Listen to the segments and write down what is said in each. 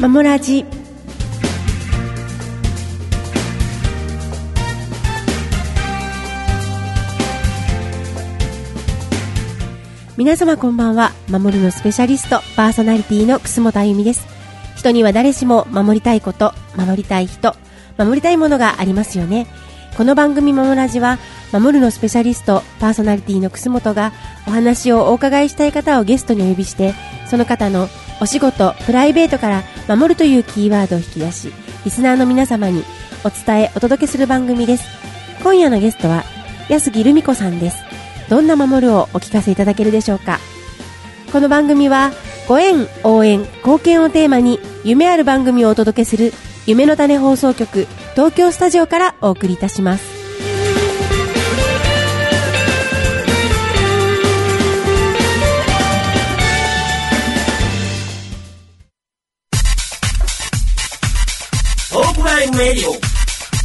マモラジ。皆様こんばんは。守るのスペシャリストパーソナリティの楠本あゆみです。人には誰しも守りたいこと、守りたい人、守りたいものがありますよね。この番組マモラジは守るのスペシャリストパーソナリティの楠本がお話をお伺いしたい方をゲストにお呼びして、その方のお仕事、プライベートから守るというキーワードを引き出し、リスナーの皆様にお伝えお届けする番組です。今夜のゲストは安木留美子さんです。どんな守るをお聞かせいただけるでしょうか。この番組はご縁、応援、貢献をテーマに夢ある番組をお届けする夢の種放送局東京スタジオからお送りいたします。 オープラインレディオ夢の種。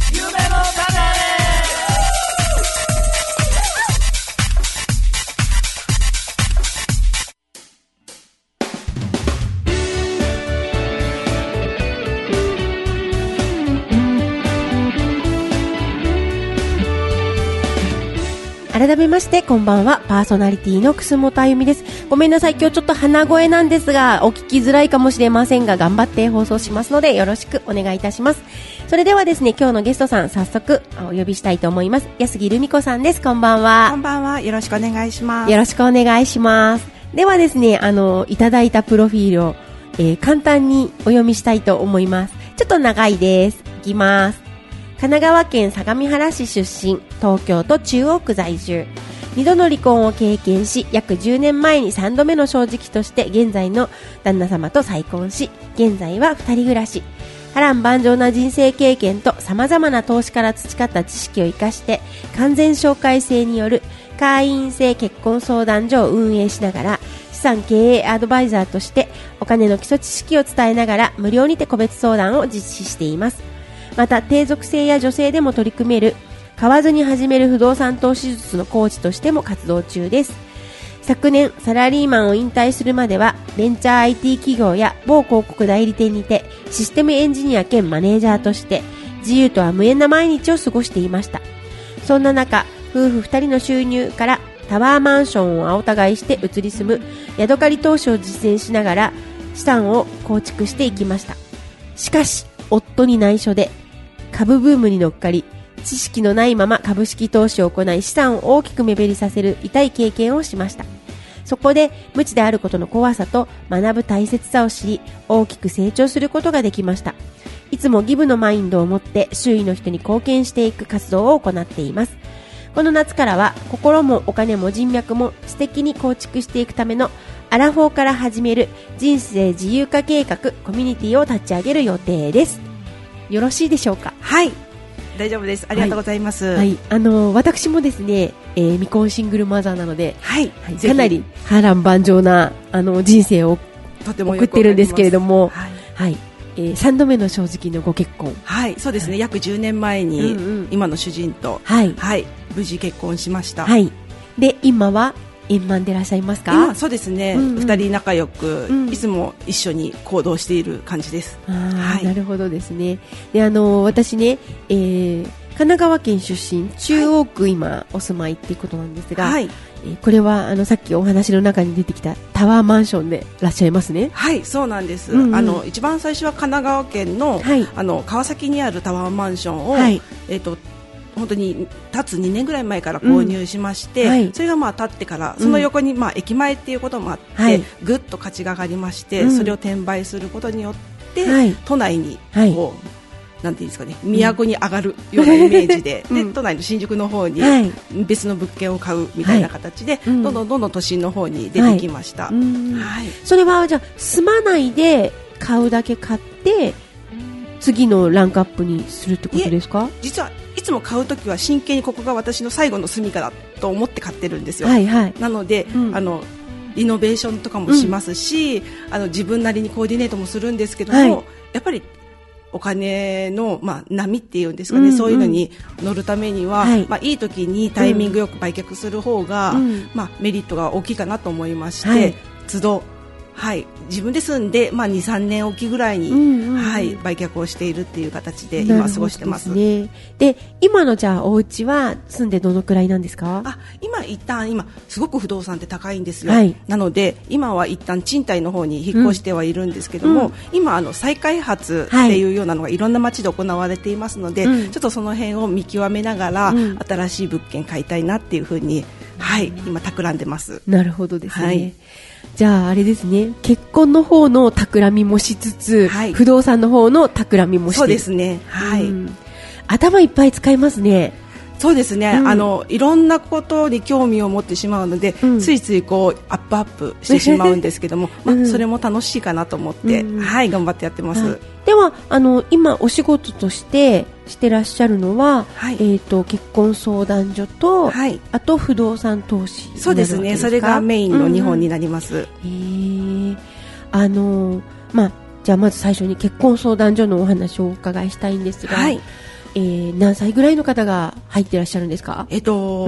改めましてこんばんは。パーソナリティの楠本あゆみです。ごめんなさい、今日ちょっと鼻声なんですがお聞きづらいかもしれませんが、頑張って放送しますのでよろしくお願いいたします。それではですね、今日のゲストさん早速お呼びしたいと思います。安木留美子さんです。こんばんは。 こんばんは。よろしくお願いします。 よろしくお願いします。ではですね、いただいたプロフィールを、簡単にお読みしたいと思います。ちょっと長いです。いきます。神奈川県相模原市出身、東京都中央区在住。2度の離婚を経験し、約10年前に3度目の正直として現在の旦那様と再婚し、現在は2人暮らし。波乱万丈な人生経験と様々な投資から培った知識を生かして、完全紹介制による会員制結婚相談所を運営しながら、資産経営アドバイザーとしてお金の基礎知識を伝えながら無料にて個別相談を実施しています。また低属性や女性でも取り組める買わずに始める不動産投資術のコーチとしても活動中です。昨年サラリーマンを引退するまではベンチャー IT 企業や某広告代理店にてシステムエンジニア兼マネージャーとして自由とは無縁な毎日を過ごしていました。そんな中、夫婦2人の収入からタワーマンションを青互いして移り住むヤドカリ投資を実践しながら資産を構築していきました。しかし夫に内緒で株ブームに乗っかり、知識のないまま株式投資を行い資産を大きく目減りさせる痛い経験をしました。そこで無知であることの怖さと学ぶ大切さを知り、大きく成長することができました。いつもギブのマインドを持って周囲の人に貢献していく活動を行っています。この夏からは心もお金も人脈も素敵に構築していくためのアラフォーから始める人生自由化計画コミュニティを立ち上げる予定です。よろしいでしょうか。 はい、大丈夫です。ありがとうございます。 はい、私もですね、未婚シングルマザーなので、 はいはい、かなり波乱万丈な人生を送ってるんですけれども、はいはい、3度目の正直のご結婚、 はい、そうですね、約10年前に今の主人と、 はいはい、無事結婚しました。 はい、で今は円満でいらっしゃいますか。 今そうですね、2人仲良く、いつも一緒に行動している感じです。 はい、なるほどですね。で私ね、神奈川県出身、中央区今お住まいっていうことなんですが、はい、これはさっきお話の中に出てきたタワーマンションでいらっしゃいますね。 はい、そうなんです。一番最初は神奈川県の、はい、川崎にあるタワーマンションを、はい、本当に建つ2年ぐらい前から購入しまして、はい、それが建ってからその横に駅前っていうこともあって、はい、ぐっと価値が上がりまして、それを転売することによって、はい、都内にこう、なんていうんですかね、都に上がるようなイメージで、で都内の新宿の方に別の物件を買うみたいな形で、どんどん都心の方に出てきました。はい、 それはじゃあ住まないで買うだけ買って次のランクアップにするってことですか。 実はいつも買うときは真剣にここが私の最後の住みかだと思って買ってるんですよ。 はいはい、 なので、リノベーションとかもしますし、自分なりにコーディネートもするんですけども、はい、やっぱりお金の、波っていうんですかね、そういうのに乗るためには、はい、いい時にタイミングよく売却する方が、メリットが大きいかなと思いまして、はい、都度はい、自分で住んで、2、3年おきぐらいに、はい、売却をしているっていう形で今過ごしてます。 で今のじゃあお家は住んでどのくらいなんですか？ 今すごく不動産って高いんですよ、はい、なので今は一旦賃貸の方に引っ越してはいるんですけども、今再開発っていうようなのがいろんな街で行われていますので、ちょっとその辺を見極めながら、新しい物件買いたいなっていうふうに、はい、今企んでます。 なるほどですね、はい、じゃああれですね、結婚の方の企みもしつつ、はい、不動産の方の企みもして、 そうですね、はい、 頭いっぱい使いますね。 そうですね、いろんなことに興味を持ってしまうので、ついついこうアップしてしまうんですけども、それも楽しいかなと思って、はい、頑張ってやってます、はい、 では今お仕事としてらっしゃるのは、はい、結婚相談所と、はい、あと不動産投資になるわけですか？ そうですね、それがメインの2本になります、 じゃあまず最初に結婚相談所のお話をお伺いしたいんですが、はい、何歳ぐらいの方が入っていらっしゃるんですか？ 今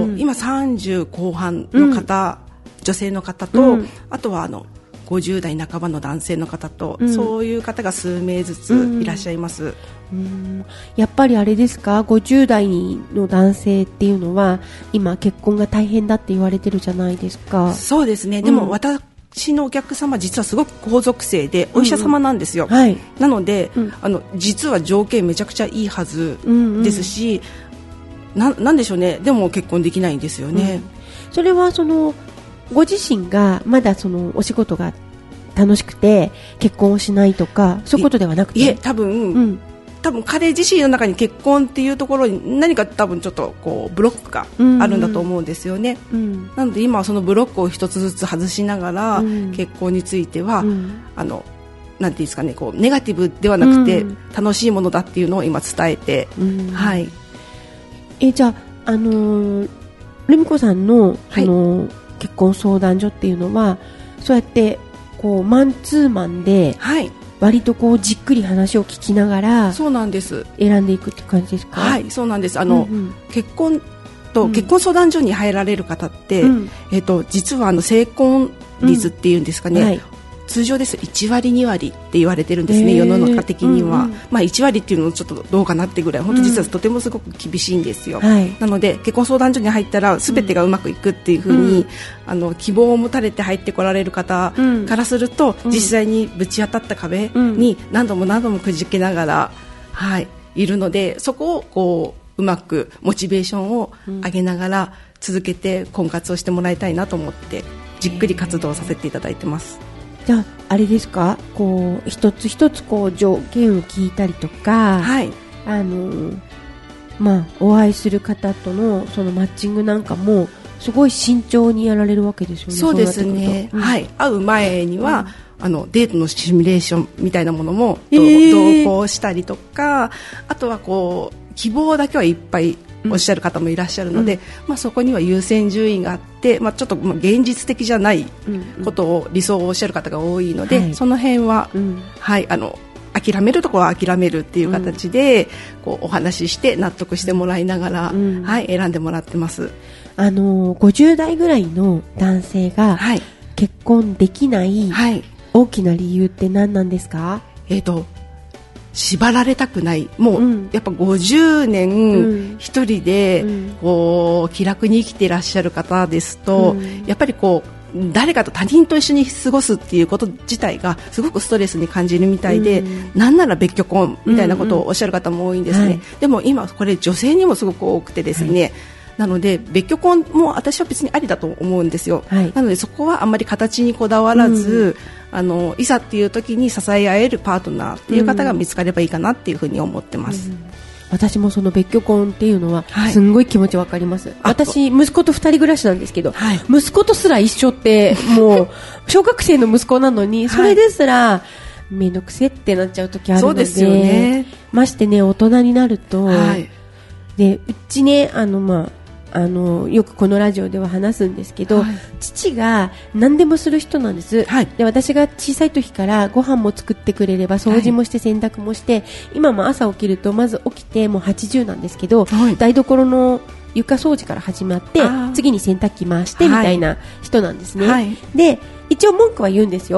30後半の方、女性の方と、あとは50代半ばの男性の方と、そういう方が数名ずついらっしゃいます、 やっぱりあれですか、50代の男性っていうのは今結婚が大変だって言われてるじゃないですか。 そうですね、でも私のお客様実はすごく皇族生でお医者様なんですよ、はい、なので、実は条件めちゃくちゃいいはずですし、なんでしょうね、でも結婚できないんですよね、 それはご自身がまだお仕事が楽しくて結婚をしないとかそういうことではなくて、 多分彼自身の中に結婚っていうところに何か多分ちょっとこうブロックがあるんだと思うんですよね、なので今はそのブロックを一つずつ外しながら、結婚については、なんていうんですかね、こうネガティブではなくて、楽しいものだっていうのを今伝えて、はい、 じゃあルミ子さんの、結婚相談所っていうのはそうやってこうマンツーマンで、割とこうじっくり話を聞きながらそうなんです選んでいくって感じですか？ はい、そうなんです。結婚相談所に入られる方って、実は成婚率っていうんですかね、通常です1割2割って言われてるんですね、世の中的には、1割っていうのもちょっとどうかなってぐらい本当実はとてもすごく厳しいんですよ、なので結婚相談所に入ったら全てがうまくいくっていうふうに、希望を持たれて入ってこられる方からすると、実際にぶち当たった壁に何度も何度もくじけながら、いるので、そこをこううまくモチベーションを上げながら続けて婚活をしてもらいたいなと思ってじっくり活動させていただいてます。 じゃああれですか、こう一つ一つこう条件を聞いたりとか、お会いする方とのそのマッチングなんかもすごい慎重にやられるわけですよね。 そうですね、会う前には、デートのシミュレーションみたいなものも同行したりとか、あとはこう希望だけはいっぱいおっしゃる方もいらっしゃるので、そこには優先順位があって、ちょっと現実的じゃないことを理想をおっしゃる方が多いので、その辺は、諦めるところは諦めるっていう形で、こうお話しして納得してもらいながら、選んでもらってます。 50代ぐらいの男性が結婚できない大きな理由って何なんですか？ 縛られたくない、もう、やっぱ50年一人でこう気楽に生きていらっしゃる方ですと、やっぱりこう誰かと他人と一緒に過ごすっていうこと自体がすごくストレスに感じるみたいで、なんなら別居婚みたいなことをおっしゃる方も多いんですね、でも今これ女性にもすごく多くてですね、なので別居婚も私は別にありだと思うんですよ、なのでそこはあんまり形にこだわらず、いざっていう時に支え合えるパートナーっていう方が見つかればいいかなっていうふうに思ってます、 私もその別居婚っていうのはすんごい気持ちわかります、私息子と2人暮らしなんですけど、息子とすら一緒ってもう小学生の息子なのにそれですらめんどくせってなっちゃう時あるの で、 そうですよね、ましてね大人になると、でうちねよくこのラジオでは話すんですけど、父が何でもする人なんです、で私が小さい時からご飯も作ってくれれば掃除もして洗濯もして、今も朝起きるとまず起きてもう80なんですけど、台所の床掃除から始まって次に洗濯機回してみたいな人なんですね、で一応文句は言うんですよ、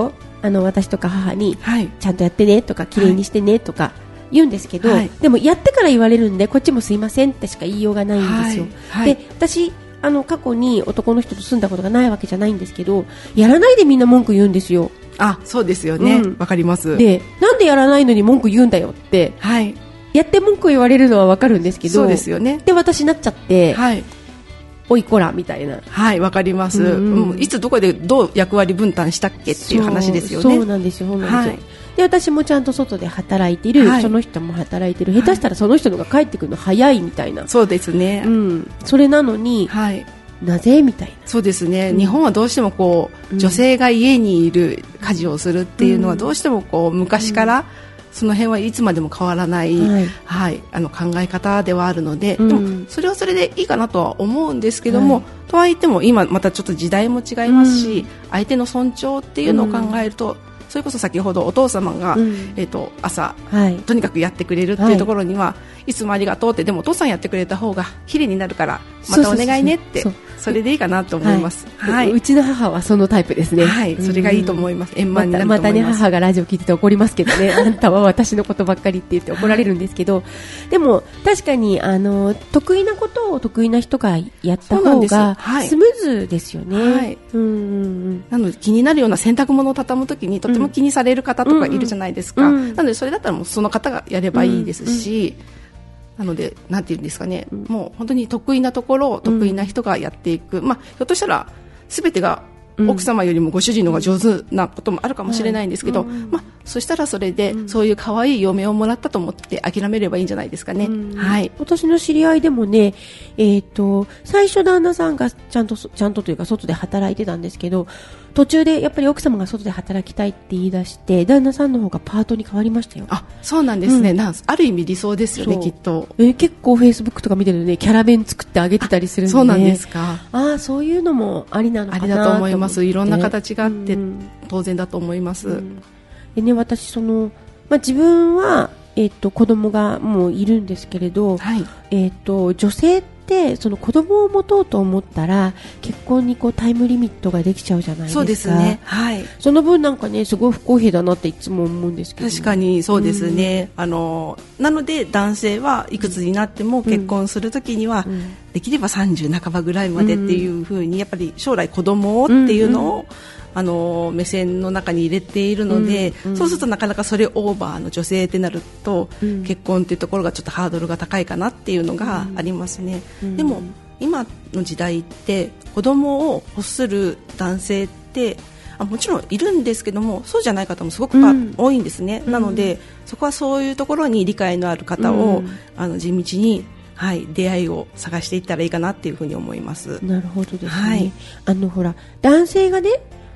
私とか母に、ちゃんとやってねとか綺麗にしてねとか言うんですけど、でもやってから言われるんでこっちもすいませんってしか言いようがないんですよ。で、私過去に男の人と住んだことがないわけじゃないんですけど、やらないでみんな文句言うんですよ。 そうですよね、わかります。 で、なんでやらないのに文句言うんだよって、やって文句言われるのはわかるんですけど、 そうですよね。 で、私なっちゃって、おいこらみたいな。 わかります、いつどこでどう役割分担したっけっていう話ですよね。 そうなんですよ、そうなんですよ。で、私もちゃんと外で働いてる、その人も働いてる、下手したらその人のが帰ってくるの早いみたいな。 そうですね、 それなのに、なぜみたいな。 そうですね、日本はどうしてもこう、女性が家にいる家事をするっていうのはどうしてもこう昔から、その辺はいつまでも変わらない、考え方ではあるので、でもそれはそれでいいかなとは思うんですけども、とはいっても今またちょっと時代も違いますし、相手の尊重っていうのを考えると、それこそ先ほどお父様が、朝、とにかくやってくれるっていうところには、いつもありがとうって、でもお父さんやってくれた方が綺麗になるからまたお願いねって、それでいいかなと思います。 うちの母はそのタイプですね。 それがいいと思います。円満になると思います。 またね、母がラジオ聞いてて怒りますけどねあんたは私のことばっかりって言って怒られるんですけど、でも確かに得意なことを得意な人がやった方がスムーズですよね。 なので気になるような洗濯物を畳むときにとても気にされる方とかいるじゃないですか。なのでそれだったらもうその方がやればいいですし、なのでなんていうんですかね、もう本当に得意なところを得意な人がやっていく、ひょっとしたら全てが奥様よりもご主人の方が上手なこともあるかもしれないんですけど、そしたらそれで、そういう可愛い嫁をもらったと思って諦めればいいんじゃないですかね。 私の知り合いでもね、最初旦那さんがちゃんとというか外で働いてたんですけど、途中でやっぱり奥様が外で働きたいって言い出して旦那さんの方がパートに変わりましたよ。 そうなんですね、ある意味理想ですよね、きっと。 結構フェイスブックとか見てるとね、キャラ弁作ってあげてたりするんで、 そうなんですか。 そういうのもありなのかなと思って。 ありだと思います。いろんな形があって当然だと思います。 でね、私自分は、子供がもういるんですけれど、女性ってその子供を持とうと思ったら結婚にタイムリミットができちゃうじゃないですか。 そうですね、 その分なんかね、すごい不公平だなっていつも思うんですけど。 確かにそうですね、なので男性はいくつになっても結婚するときには、できれば30半ばぐらいまでっていうふうに、やっぱり将来子供をっていうのを、目線の中に入れているので、そうするとなかなかそれオーバーの女性ってなると、結婚っていうところがちょっとハードルが高いかなっていうのがありますね。でも今の時代って子供を欲する男性ってもちろんいるんですけども、そうじゃない方もすごく多いんですね。なのでそこはそういうところに理解のある方を、地道に出会いを探していったらいいかなっていうふうに思います。 なるほどですね。ほら、男性がね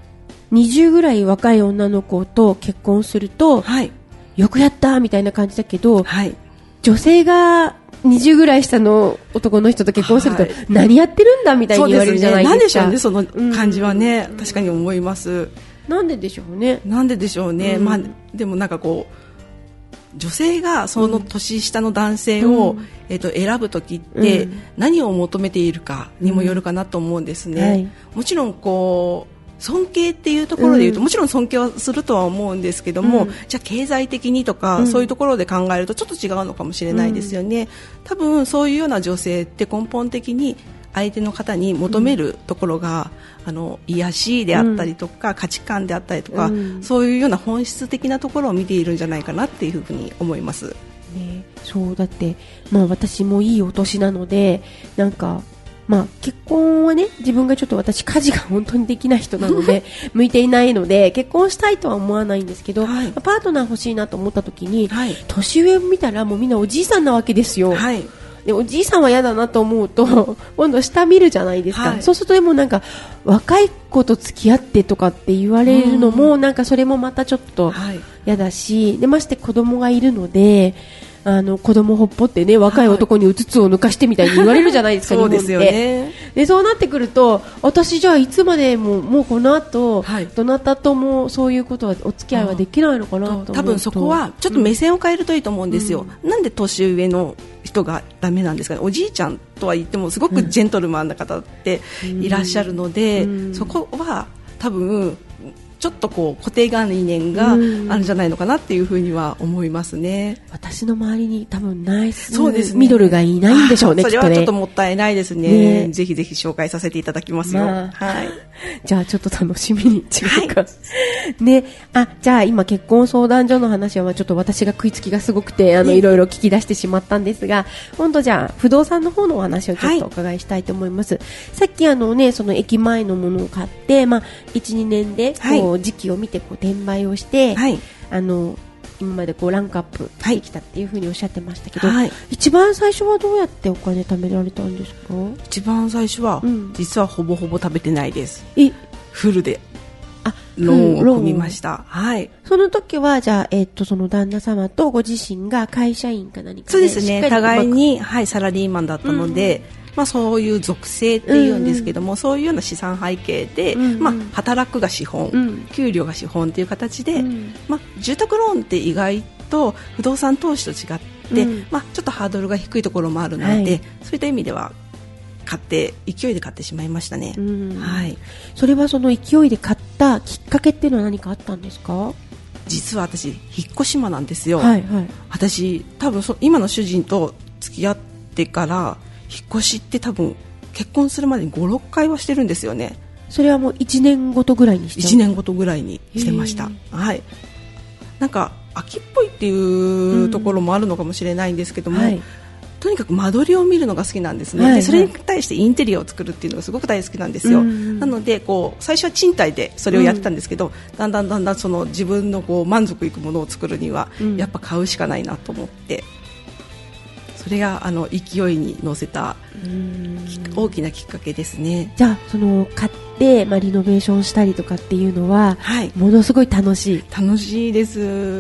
20ぐらい若い女の子と結婚すると、よくやったみたいな感じだけど、女性が20ぐらい下の男の人と結婚すると、何やってるんだみたいに言われるじゃないですか。 なんでしょうね、その感じはね、確かに思います。 なんででしょうね。 でもなんかこう、女性がその年下の男性を、選ぶときって、何を求めているかにもよるかなと思うんですね。もちろんこう尊敬っていうところで言うと、もちろん尊敬はするとは思うんですけども、じゃあ経済的にとか、そういうところで考えるとちょっと違うのかもしれないですよね。多分そういうような女性って根本的に相手の方に求めるところが、癒しであったりとか、価値観であったりとか、そういうような本質的なところを見ているんじゃないかなっていうふうに思います。 そうだって、私もいいお年なので、なんか結婚はね、自分がちょっと私家事が本当にできない人なので向いていないので結婚したいとは思わないんですけど、パートナー欲しいなと思った時に、年上を見たらもうみんなおじいさんなわけですよ。でおじいさんは嫌だなと思うと今度下見るじゃないですか。そうするとでもなんか若い子と付き合ってとかって言われるのも、なんかそれもまたちょっと嫌だし、でまして子供がいるので、子供ほっぽってね、若い男にうつつを抜かしてみたいに言われるじゃないですか。 そうですよね。 でそうなってくると、私じゃあいつまでもうこの後、どなたともそういうことはお付き合いはできないのかなと思うと、 多分そこはちょっと目線を変えるといいと思うんですよ。なんで年上の人がダメなんですかね。おじいちゃんとは言ってもすごくジェントルマンな方っていらっしゃるので、そこは多分ちょっとこう固定概念があるんじゃないのかなっていうふうには思いますね。 私の周りに多分ナイスそうですね、 ミドルがいないんでしょうね。 それはちょっともったいないですね。ぜひぜひ紹介させていただきますよ。はい。 じゃあちょっと楽しみに違うか。ね。じゃあ今結婚相談所の話はちょっと私が食いつきがすごくていろいろ聞き出してしまったんですが、今度じゃあ不動産の方のお話をちょっとお伺いしたいと思います。さっきね、その駅前のものを買って、1、2年でこう時期を見てこう転売をして、今までこうランクアップしてきたっていうふうにおっしゃってましたけど、一番最初はどうやってお金貯められたんですか？ 一番最初は、実はほぼほぼ食べてないです。フルでローンを組みました。 その時はじゃあ、その旦那様とご自身が会社員か何かで、 そうですね、互いに、サラリーマンだったので、そういう属性っていうんですけども、そういうような資産背景で、働くが資本、給料が資本という形で、住宅ローンって意外と不動産投資と違って、ちょっとハードルが低いところもあるので、そういった意味では勢いで買ってしまいましたね。 それはその勢いで買ったきっかけっていうのは何かあったんですか？ 実は私引っ越し魔なんですよ。私多分今の主人と付き合ってから引っ越しって多分結婚するまでに 5,6 回はしてるんですよね。 それはもう1年ごとぐらいにして 1年ごとぐらいにしてました。なんか秋っぽいっていうところもあるのかもしれないんですけども、とにかく間取りを見るのが好きなんですね。でそれに対してインテリアを作るっていうのがすごく大好きなんですよ。なので最初は賃貸でそれをやってたんですけど、だんだんその自分の満足いくものを作るには、やっぱ買うしかないなと思って、それが勢いに乗せた大きなきっかけですね。 じゃあその買って、リノベーションしたりとかっていうのは、ものすごい楽しいです。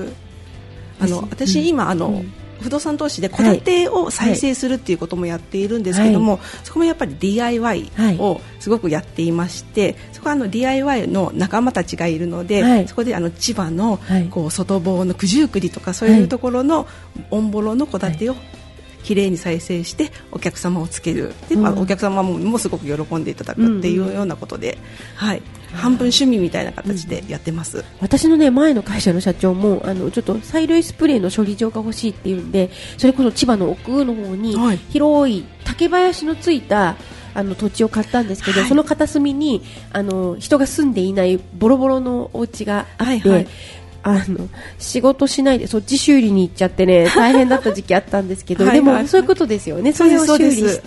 私今不動産投資で戸建てを再生するっていうこともやっているんですけども、そこもやっぱり DIY をすごくやっていまして、そこはDIY の仲間たちがいるので、そこで千葉の外房の九十九里とかそういうところのオンボロの戸建てをきれいに再生してお客様をつけるで、お客様もすごく喜んでいただくっていうようなことで、半分趣味みたいな形でやってます。 私の前の会社の社長もちょっと催涙スプレーの処理場が欲しいっていうんで、それこそ千葉の奥の方に広い竹林のついた土地を買ったんですけど、その片隅に人が住んでいないボロボロのお家があって、仕事しないでそっち修理に行っちゃってね、大変だった時期あったんですけどでもそういうことですよね。それを修理して、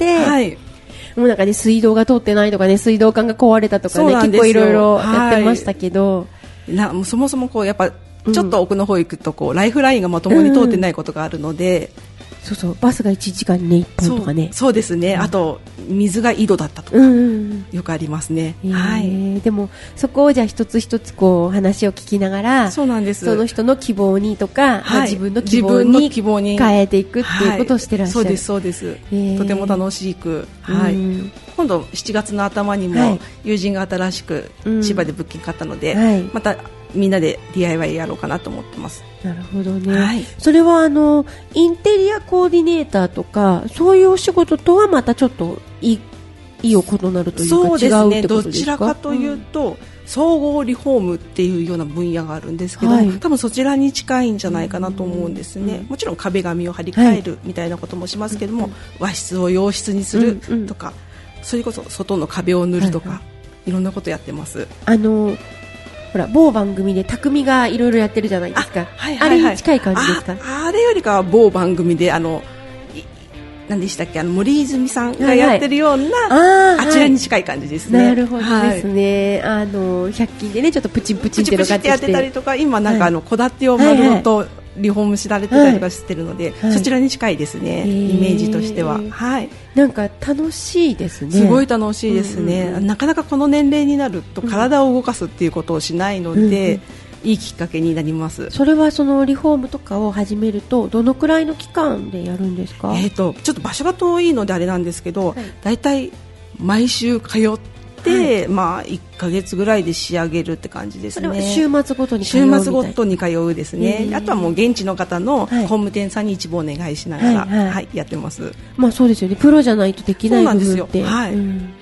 もうなんかね、水道が通ってないとかね、水道管が壊れたとかね、結構いろいろやってましたけど、 そもそもやっぱちょっと奥の方行くとライフラインがまともに通ってないことがあるので、 バスが1時間に、1本とかね。 そうですね。あと水が井戸だったとか、よくありますね。 でもそこをじゃあ一つ一つ話を聞きながら、 そうなんです。 その人の希望にとか、自分の希望に変えていくっていうことをしてらっしゃる。 そうです。とても楽しく、今度7月の頭にも友人が新しく千葉で物件買ったので、またみんなで DIY やろうかなと思ってます。 なるほどね。それはインテリアコーディネーターとかそういうお仕事とはまたちょっと異を異なるというか、 そうですね。 違うってことですか？ どちらかというと、総合リフォームっていうような分野があるんですけど、多分そちらに近いんじゃないかなと思うんですね。もちろん壁紙を張り替えるみたいなこともしますけども、和室を洋室にするとか、それこそ外の壁を塗るとか、いろんなことやってます。 ほら某番組で匠がいろいろやってるじゃないですか。あれに近い感じですか？ あれよりかは某番組で何でしたっけ、森泉さんがやってるような、あちらに近い感じですね。 なるほどですね。100均でね、ちょっとプチンプチンってのがやってたりとか、今なんか戸建てを丸ごとリフォームしられてたりとかしてるので、そちらに近いですね、イメージとしては。 なんか楽しいですね。 すごい楽しいですね。なかなかこの年齢になると体を動かすっていうことをしないので、いいきっかけになります。 それはそのリフォームとかを始めるとどのくらいの期間でやるんですか？ ちょっと場所が遠いのであれなんですけど、だいたい毎週通って1ヶ月ぐらいで仕上げるって感じですね。 それは週末ごとに通うみたいな？ 週末ごとに通うですね。あとはもう現地の方の工務店さんに一部お願いしながら、やってます。 そうですよね。プロじゃないとできない部分って。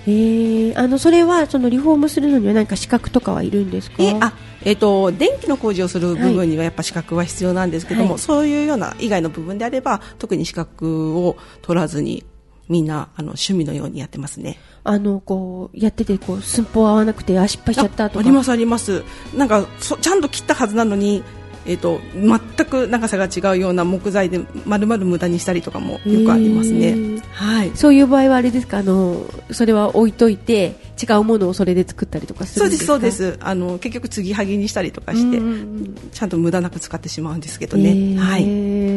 それはそのリフォームするのには何か資格とかはいるんですか？ 電気の工事をする部分にはやっぱ資格は必要なんですけども、そういうような以外の部分であれば特に資格を取らずにみんな趣味のようにやってますね。 こうやってて寸法合わなくて失敗しちゃったとか。 ありますあります。なんかちゃんと切ったはずなのに全く長さが違うような木材で丸々無駄にしたりとかもよくありますね。はい。 そういう場合はあれですか、それは置いといて違うものをそれで作ったりとかするんですか？ そうですそうです。結局継ぎはぎにしたりとかして、ちゃんと無駄なく使ってしまうんですけどね。はい。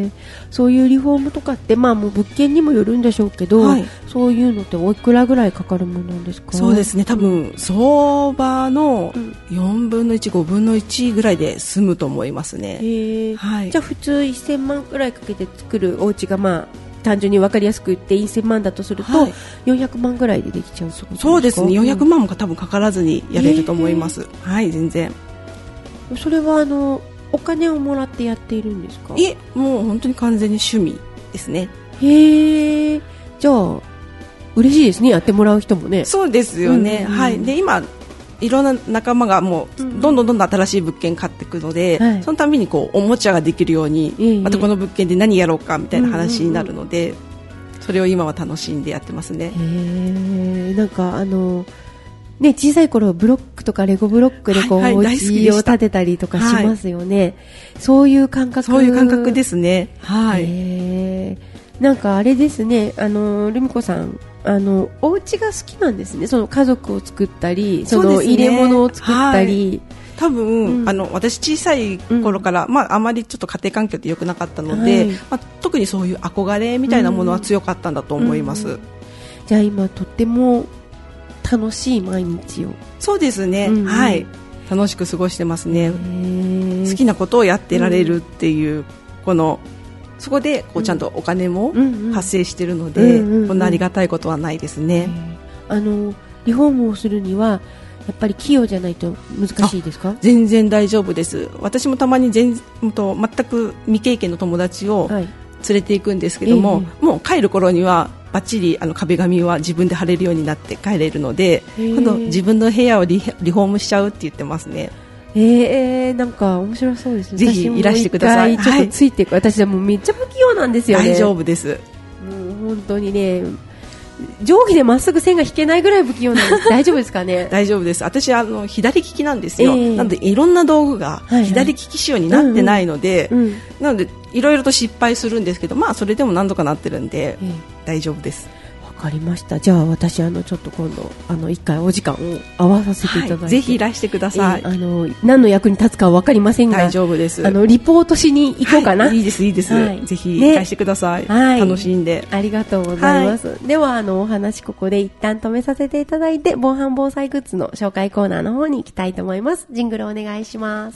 そういうリフォームとかってもう物件にもよるんでしょうけど、そういうのっておいくらぐらいかかるものなんですか？ そうですね、多分相場の4分の1、5分の1ぐらいで済むと思いますね。 はい、じゃあ普通1000万くらいかけて作るお家が単純に分かりやすく言って1000万だとすると、400万ぐらいでできちゃうそうですか？ そうですね、400万も多分かからずにやれると思います。はい、全然。 それはお金をもらってやっているんですか？ いえ、もう本当に完全に趣味ですね。 へえ。じゃあ嬉しいですね、やってもらう人もね。 そうですよね。はい。で今いろんな仲間がもうどんどん新しい物件買っていくので、そのためにおもちゃができるように、またこの物件で何やろうかみたいな話になるので、それを今は楽しんでやってますね。 なんか小さい頃ブロックとかレゴブロックでお家を建てたりとかしますよね。そういう感覚ですね。はい。 なんかあれですね、ルミ子さんお家が好きなんですね。その家族を作ったり、その入れ物を作ったり。 多分、私小さい頃から、あまりちょっと家庭環境って良くなかったので、特にそういう憧れみたいなものは強かったんだと思います。 じゃあ今とっても楽しい毎日を。 そうですね。はい。楽しく過ごしてますね。好きなことをやってられるっていう、そこでちゃんとお金も発生しているので、こんなありがたいことはないですね。 リフォームをするにはやっぱり器用じゃないと難しいですか？ 全然大丈夫です。私もたまに全く未経験の友達を連れていくんですけども、もう帰る頃にはバッチリ壁紙は自分で貼れるようになって帰れるので、今度自分の部屋をリフォームしちゃうって言ってますね。 なんか面白そうですね。 ぜひいらしてください。 ちょっとついていく。私はもうめっちゃ不器用なんですよね。 大丈夫です。 もう本当にね、定規でまっすぐ線が引けないぐらい不器用なんです。大丈夫ですかね？ 大丈夫です。私左利きなんですよ。なのでいろんな道具が左利き仕様になってないので、なのでいろいろと失敗するんですけど、それでも何とかなってるんで、大丈夫です。 わかりました。じゃあ私ちょっと今度一回お時間を合わさせていただいて、 ぜひいらしてください。 何の役に立つかはわかりませんが、 大丈夫です。 リポートしに行こうかな。 いいですいいです。ぜひいらしてください。楽しんで。 ありがとうございます。ではお話ここで一旦止めさせていただいて、防犯防災グッズの紹介コーナーの方に行きたいと思います。ジングルお願いします。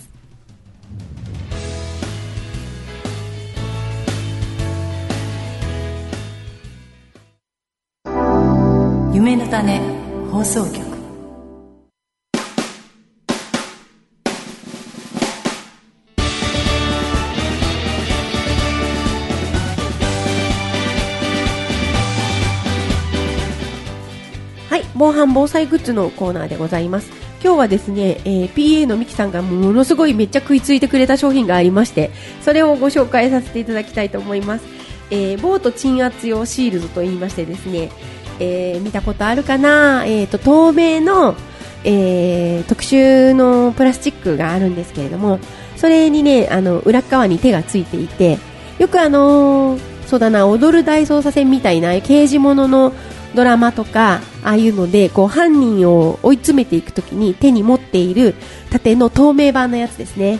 夢の種放送局。 はい、防犯防災グッズのコーナーでございます。今日はですね、PA のミキさんがものすごいめっちゃ食いついてくれた商品がありまして、それをご紹介させていただきたいと思います。ボート鎮圧用シールズと言いましてですね、見たことあるかな、透明の、特殊のプラスチックがあるんですけれども、それにね裏側に手がついていて、よくそうだな、踊る大捜査線みたいな刑事物のドラマとかああいうので犯人を追い詰めていくときに手に持っている縦の透明版のやつですね。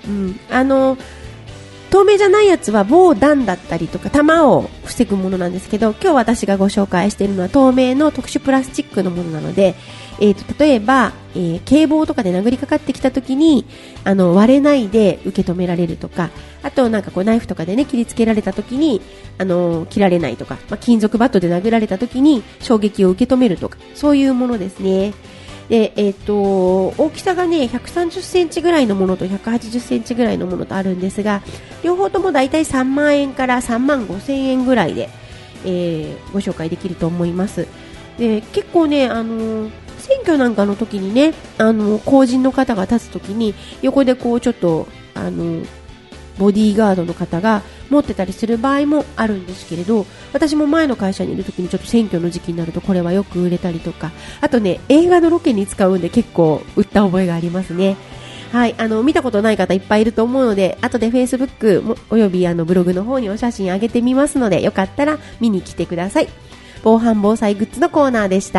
透明じゃないやつは防弾だったりとか弾を防ぐものなんですけど、今日私がご紹介しているのは透明の特殊プラスチックのものなので、例えば、警棒とかで殴りかかってきた時に割れないで受け止められるとか、あとナイフとかでね切りつけられた時に切られないとか、金属バットで殴られた時に衝撃を受け止めるとか、そういうものですね。で、大きさがね130センチぐらいのものと180センチぐらいのものとあるんですが、両方ともだいたい3万円から3万5千円ぐらいで、ご紹介できると思います。 で結構ね、選挙なんかの時にね、公人の方が立つ時に横でこうちょっとボディーガードの方が持ってたりする場合もあるんですけれど、私も前の会社にいる時にちょっと選挙の時期になるとこれはよく売れたりとか、あとね、映画のロケに使うんで結構売った覚えがありますね。はい、見たことない方いっぱいいると思うので、後で Facebook もおよびブログの方にお写真上げてみますので、よかったら見に来てください。防犯防災グッズのコーナーでした。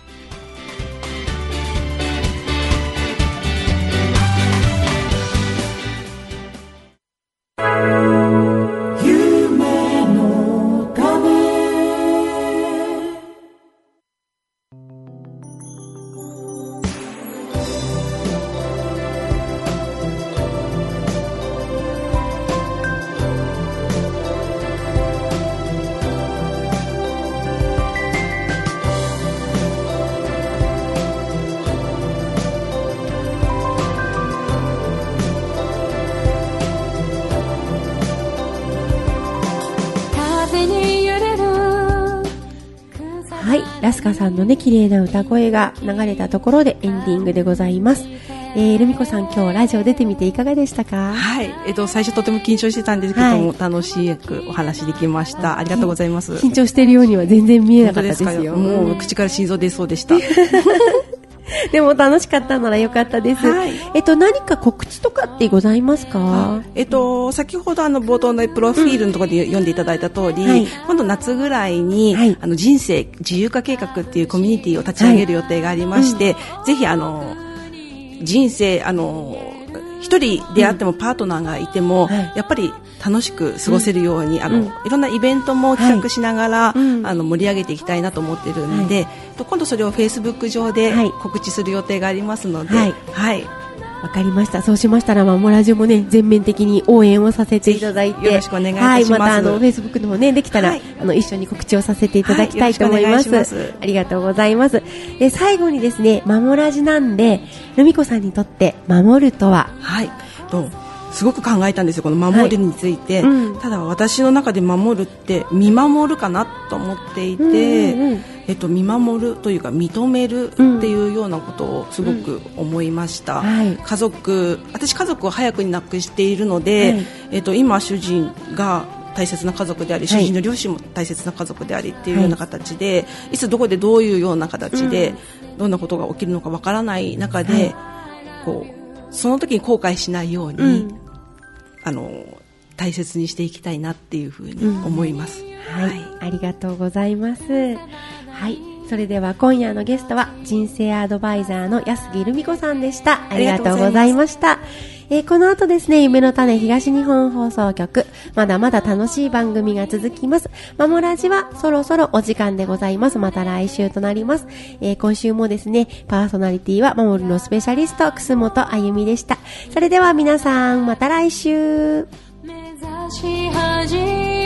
ラスカさんのね、綺麗な歌声が流れたところでエンディングでございます。ルミ子さん、今日ラジオ出てみていかがでしたか？ はい、最初とても緊張してたんですけども、楽しくお話できました。ありがとうございます。 緊張しているようには全然見えなかったですよ。 もう口から心臓出そうでした。 でも楽しかったならよかったです。はい、何か告知とかってございますか？ 先ほど冒頭のプロフィールのところで読んでいただいた通り、今度夏ぐらいに、人生自由化計画っていうコミュニティを立ち上げる予定がありまして、ぜひ人生一人であってもパートナーがいても、やっぱり楽しく過ごせるように、いろんなイベントも企画しながら、盛り上げていきたいなと思っているので、今度それを Facebook 上で告知する予定がありますので、 わかりました。そうしましたら、モラジオもね、全面的に応援をさせていただいて、 よろしくお願いいたします。 またFacebook の方ね、できたら、一緒に告知をさせていただきたいと思います。ありがとうございます。最後にですね、マモラジなんで、ルミ子さんにとって守るとは？ すごく考えたんですよ、この守るについて。ただ私の中で守るって見守るかなと思っていて、見守るというか認めるっていうようなことをすごく思いました。私家族を早くに亡くしているので、今主人が大切な家族であり、主人の両親も大切な家族でありっていうような形で、いつどこでどういうような形でどんなことが起きるのかわからない中で、その時に後悔しないように、大切にしていきたいなっていうふうに思います。 ありがとうございます。それでは今夜のゲストは人生アドバイザーの安木留美子さんでした。ありがとうございました。この後ですね、夢の種東日本放送局、まだまだ楽しい番組が続きます。マモラジはそろそろお時間でございます。また来週となります。今週もですね、パーソナリティは守るのスペシャリスト、楠本あゆみでした。それでは皆さん、また来週。目指し始め